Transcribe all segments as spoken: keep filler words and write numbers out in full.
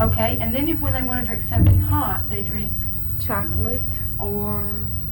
Okay, and then if when they want to drink something hot, they drink Chocolate, or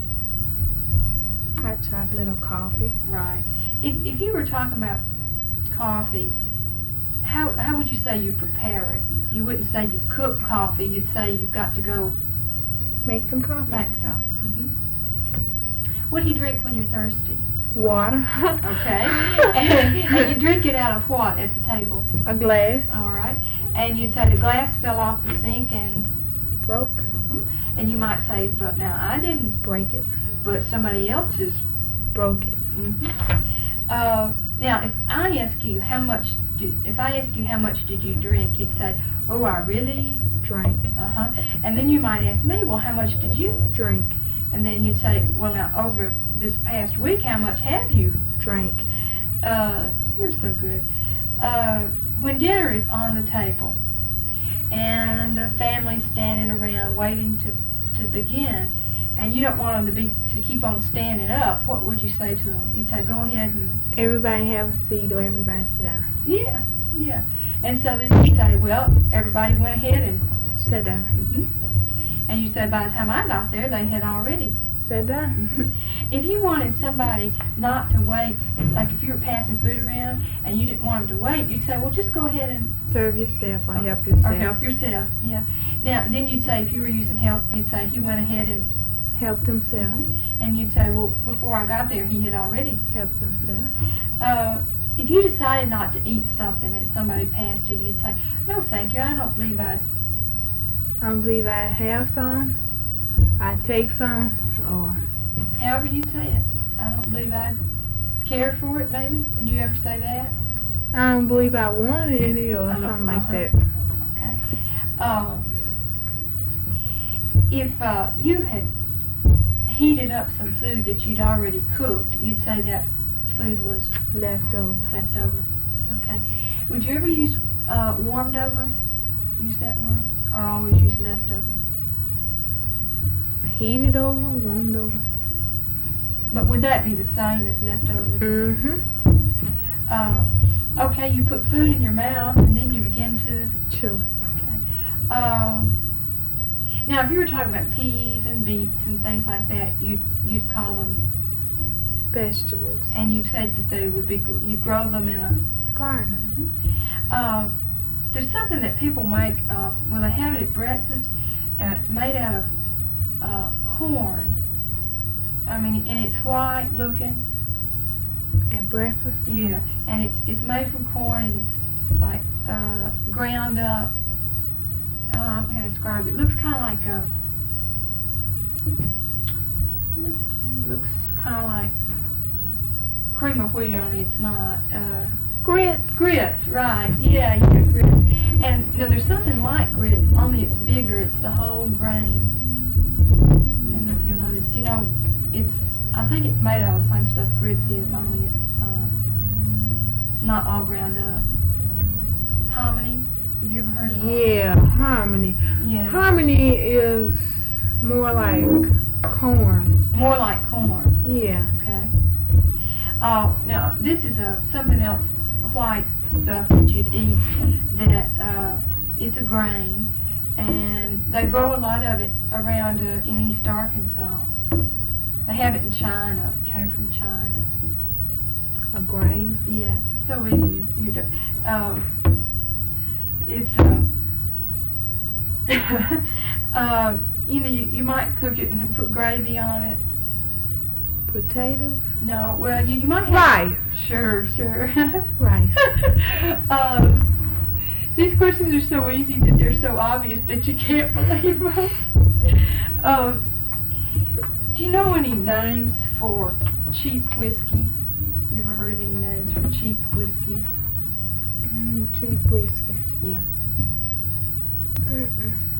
hot chocolate or coffee. right. If if you were talking about coffee, how how would you say you prepare it? You wouldn't say you cook coffee. You'd say you've got to go Make some coffee. make some. hmm What do you drink when you're thirsty? Water. Okay, and, and you drink it out of what at the table? A glass. All right, and you'd say the glass fell off the sink and Broke. and you might say, but now I didn't, Break it. but somebody else is. Broke it. hmm Uh, now, if I ask you how much, do, if I ask you how much did you drink, you'd say, oh, I really, Drink. uh huh. And then you might ask me, well, how much did you? Drink. And then you'd say, well, now over this past week, how much have you? Drink. Uh, you're so good. Uh, when dinner is on the table and the family's standing around waiting to, to begin, and you don't want them to be to keep on standing up, what would you say to them? You'd say, go ahead and Everybody have a seat or everybody sit down. yeah, yeah. And so then you'd say, well, everybody went ahead and Sit down. hmm and you say by the time I got there, they had already. Sit down. If you wanted somebody not to wait, like if you were passing food around and you didn't want them to wait, you'd say, well, just go ahead and Serve yourself or help yourself. or help yourself. Yeah. Now, then you'd say, if you were using help, you'd say he went ahead and Helped himself. and you'd say, well, before I got there, he had already. Helped himself. Uh, if you decided not to eat something that somebody passed you, you'd say, no, thank you. I don't believe I'd. I don't believe I have some. I take some. Or However you say it. I don't believe I'd care for it. Maybe. Would you ever say that? I don't believe I wanted any or Uh-huh, something like uh-huh. that. Okay. Uh, if uh, you had heated up some food that you'd already cooked, you'd say that food was Left over. left over. Okay. Would you ever use uh, warmed over? Use that word? Or always use leftover? Heated over, warmed over. But would that be the same as leftover? Mm-hmm. Uh, okay, you put food in your mouth and then you begin to. Chew. Okay. Um, now, if you were talking about peas and beets and things like that, you'd you'd call them, Vegetables. and you said that they would be gr- you grow them in a. Garden. Uh, there's something that people make. Uh, well, they have it at breakfast, and it's made out of uh, corn. I mean, and it's white looking. At breakfast. Yeah, and it's it's made from corn, and it's like uh, ground up. Uh, I'm gonna describe it. It looks kind of like a. Looks kind of like cream of wheat, only it's not. Uh, Grits. grits, right? Yeah, yeah, grits. And you know, there's something like grits, only it's bigger. It's the whole grain. I don't know if you'll know this. Do you know? It's. I think it's made out of the same stuff grits is, only it's uh, not all ground up. Hominy. Have you ever heard of hominy? Yeah, harmony. Yeah. Harmony is more like corn. More like corn. Yeah. Okay. Oh, now this is a something else, white stuff that you'd eat. That uh, it's a grain, and they grow a lot of it around uh, in East Arkansas. They have it in China. It came from China. A grain. Yeah, it's so easy. You, you do, um, it's uh, um, you know, you, you might cook it and put gravy on it. Potatoes. No, well, you, you might have Rice. Sure, sure. Rice. um, these questions are so easy that they're so obvious that you can't believe them. um, do you know any names for cheap whiskey? You ever heard of any names for cheap whiskey? Mm, cheap whiskey. Yeah. Mm-mm.